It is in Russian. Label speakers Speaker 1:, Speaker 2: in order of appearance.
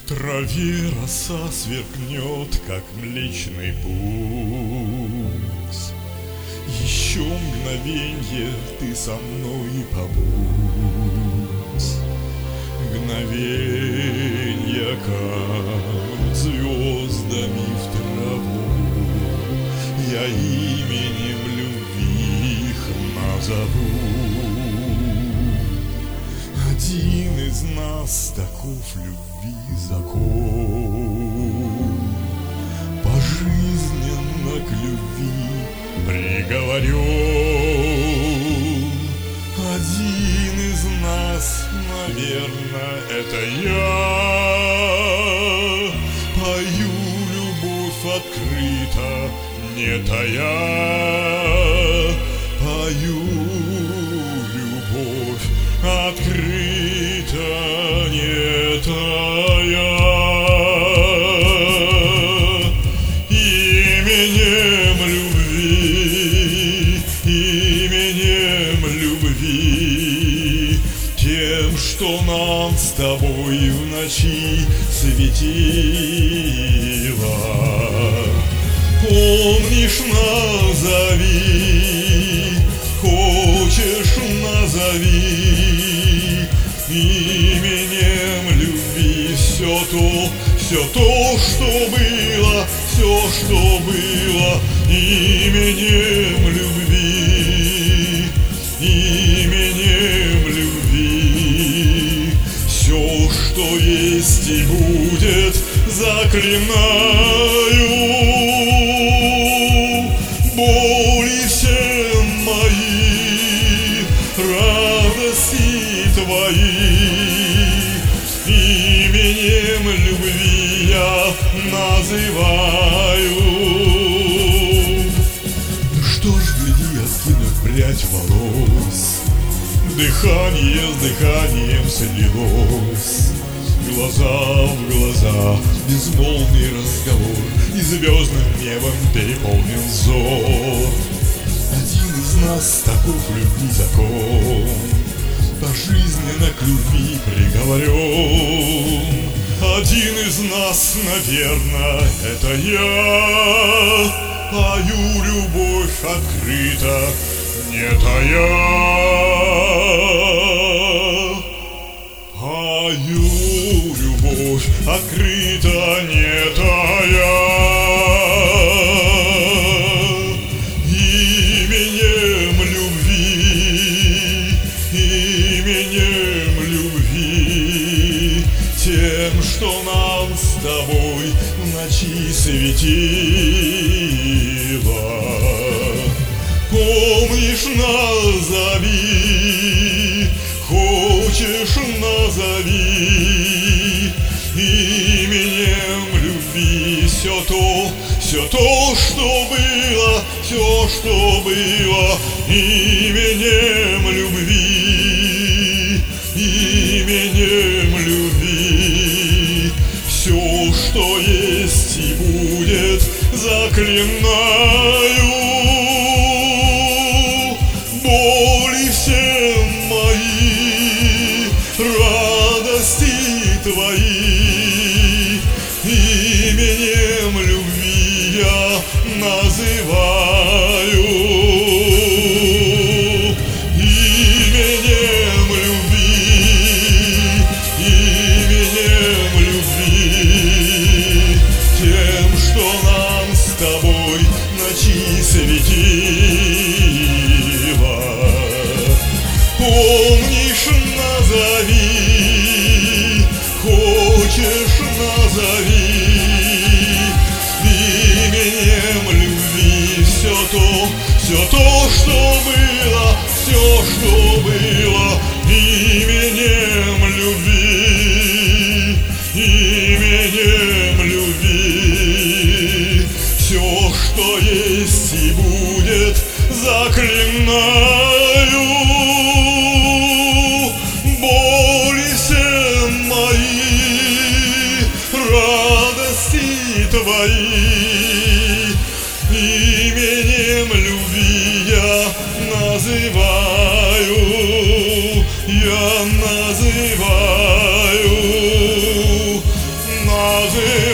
Speaker 1: В траве роса сверкнет, как Млечный Путь. Еще мгновенье ты со мной побудь. Мгновенья канут звездами в траву. Я именем любви их назову. Один из нас таков любви закон. Пожизненно к любви приговорен. Один из нас, наверное, это я. Пою любовь открыто, не тая. Пою любовь открыто, не тая. Именем любви, тем, что нам с тобой в ночи светило. Помнишь, назови, хочешь, назови. Именем любви все то, что было, все, что было. Именем любви, именем любви, все, что есть и будет, заклинаю. Боли все мои, радости твои, именем любви я называю. Что ж, гляди, откинув прядь волос, дыхание с дыханием слилось. Глаза в глаза, безмолвный разговор, и звездным небом переполнен взор. Один из нас таков любви закон, пожизненно к любви приговорен. Один из нас, наверное, это я. Пою любовь открыто, не тая. Пою любовь открыто, не тая. Именем любви, тем, что нам с тобой в ночи светило. Помнишь, назови, хочешь, назови. Именем любви все то, что было, все, что было. Именем любви, именем любви, все, что есть и будет, заклинаю. Боли все мои, радости твои, именем любви я называю. Именем любви, тем, что нам с тобой в ночи светило. Помнишь, назови, хочешь, назови. Именем любви все то, что было, все, что было. Именем любви, именем любви, все, что есть и будет, заклинаю. Боли все мои, радости твои, именем любви я называю. Я называю, слезы